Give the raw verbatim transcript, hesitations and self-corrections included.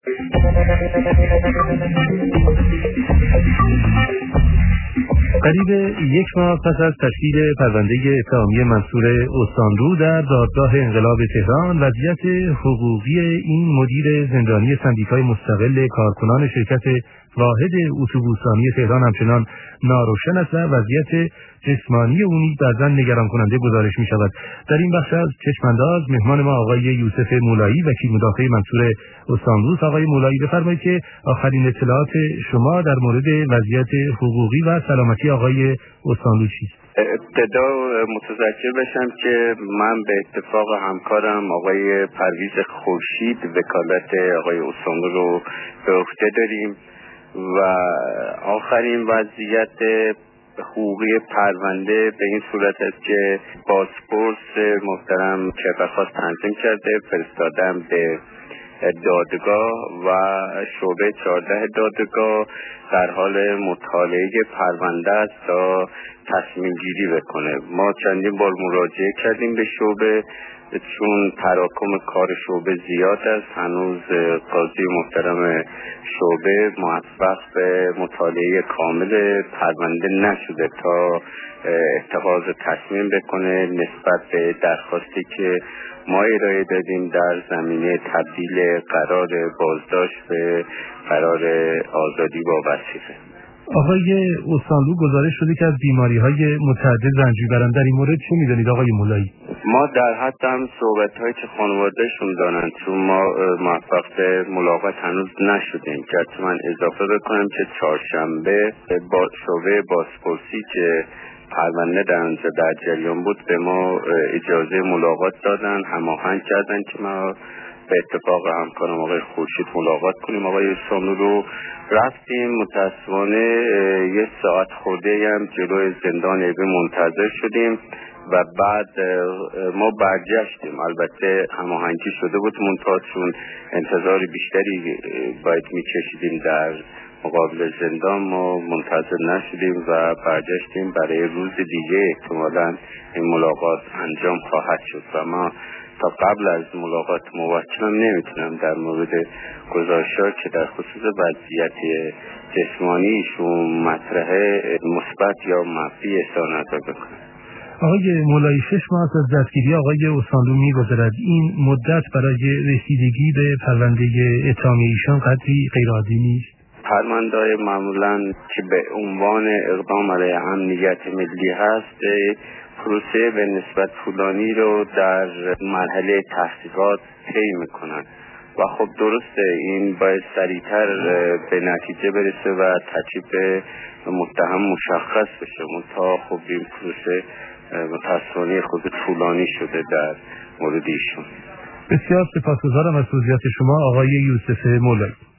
قریب یک ماه پس از تشکیل پرونده اتهامی منصور استانرو در دادگاه انقلاب تهران، وضعیت حقوقی این مدیر زندانی سندیکای مستقل کارکنان شرکت واحد اتوبوسرانی تهران همچنان ناروشن است و وضعیت جسمانی او نیز بعضا نگران کننده گزارش می شود. در این بخش از چشمانداز مهمان ما آقای یوسف مولایی، وکیل مدافع منصور استانرو. آقای مولایی، بفرمایید که آخرین اطلاعات شما در مورد وضعیت حقوقی و سلامتی آقای استانرو چیست؟ ابتدا متذکر بشم که من به اتفاق همکارم آقای پرویز خورشید وکالت آقای استانرو رو به عهده داریم و آخرین وضعیت حقوقی پرونده به این صورت است که بازپرس محترم که درخواست تنظیم کرده فرستادم به دادگاه و شعبه چهارده دادگاه در حال مطالعه پرونده است تا تصمیم گیری بکنه. ما چندین بار مراجعه کردیم به شعبه چون تراکم کار شعبه زیاد است. هنوز قاضی محترم شعبه موفق به مطالعه کامل پرونده نشده تا اتخاذ تصمیم بکنه نسبت به درخواستی که ما ارائه دادیم در زمینه تبدیل قرار بازداشت به قرار آزادی با وثیقه. آقای استانرو گزارش شده که از بیماری‌های متعدد رنج می‌برند. در این مورد چه می‌دانید آقای مولایی؟ ما در حد هم صحبت‌هایی که خانواده‌شون دارن چون ما موفق به ملاقات هنوز نشدیم که حتی من اضافه بکنم که چهارشنبه با شعبه بازپرسی که پرونده در اونجا در جریان بود به ما اجازه ملاقات دادن، هماهنگ کردن که ما به اتفاق همکارم آقای خورشید ملاقات کنیم. آقای استانرو رو رفتیم، متاسفانه یه ساعت خورده هم جلوی زندان ایبی منتظر شدیم و بعد ما برگشتیم. البته هماهنگی شده بود منتها چون انتظار بیشتری باید می‌کشیدیم در مقابل زندان ما منتظر نشدیم و برگشتیم. برای روز دیگه احتمالاً این ملاقات انجام خواهد شد و ما تا قبل از ملاقات موکلم نمیتونم در مورد گزارشات که در خصوص وضعیت جسمانیشون مطرحه مثبت یا منفی اظهار نظر بکنم. آقای مولایی، شش ماه از دستگیری آقای استانرو می‌گذرد. این مدت برای رسیدگی به پرونده اتهامی ایشان قدری غیرعادی نیست؟ پرونده‌های معمولاً که به عنوان اقدام علیه امنیت ملی هست پروسه به نسبت طولانی رو در مرحله تحقیقات طی میکنن و خب درسته این باید سریعتر به نتیجه برسه و تکلیف متهم مشخص بشه منتها خب این پروسه متاسفانه خود طولانی شده در مورد ایشون. بسیار سپاسگزارم از توضیحات شما آقای یوسف مولایی.